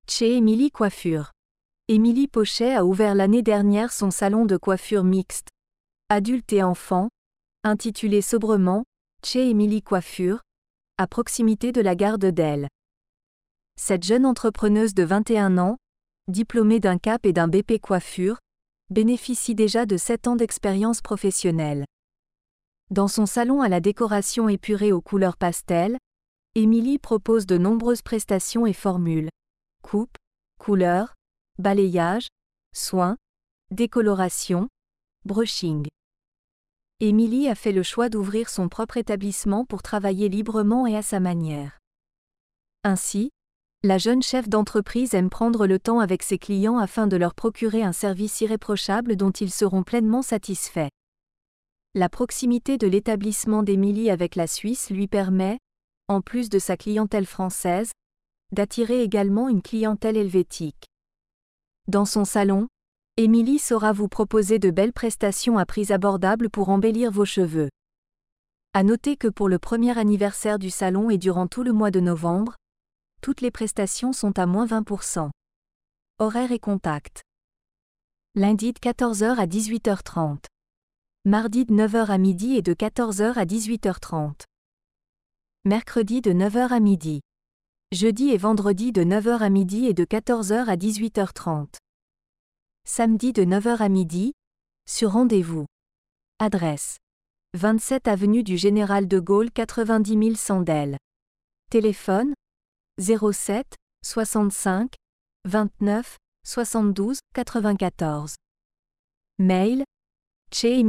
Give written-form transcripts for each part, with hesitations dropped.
Chez Émilie Coiffure. Émilie Pochet a ouvert l'année dernière son salon de coiffure mixte, adultes et enfants, intitulé sobrement Chez Émilie Coiffure, à proximité de la gare de Delle. Cette jeune entrepreneuse de 21 ans, diplômée d'un CAP et d'un BP coiffure, bénéficie déjà de 7 ans d'expérience professionnelle. Dans son salon à la décoration épurée aux couleurs pastel, Émilie propose de nombreuses prestations et formules: coupe, couleur, balayage, soins, décoloration, brushing. Émilie a fait le choix d'ouvrir son propre établissement pour travailler librement et à sa manière. Ainsi, la jeune chef d'entreprise aime prendre le temps avec ses clients afin de leur procurer un service irréprochable dont ils seront pleinement satisfaits. La proximité de l'établissement d'Émilie avec la Suisse lui permet, en plus de sa clientèle française, d'attirer également une clientèle helvétique. Dans son salon, Émilie saura vous proposer de belles prestations à prix abordables pour embellir vos cheveux. À noter que pour le premier anniversaire du salon et durant tout le mois de novembre, toutes les prestations sont à moins 20%. Horaires et contacts. Lundi de 14h à 18h30. Mardi de 9h à midi et de 14h à 18h30. Mercredi de 9h à midi. Jeudi et vendredi de 9h à midi et de 14h à 18h30. Samedi de 9h à midi, sur rendez-vous. Adresse: 27 avenue du Général de Gaulle 90 100 Delle. Téléphone: 07 65 29 72 94. Mail: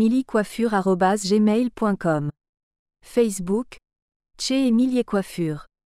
chesemiliecoiffure@gmail.com. Facebook: Chez Émilie Coiffure.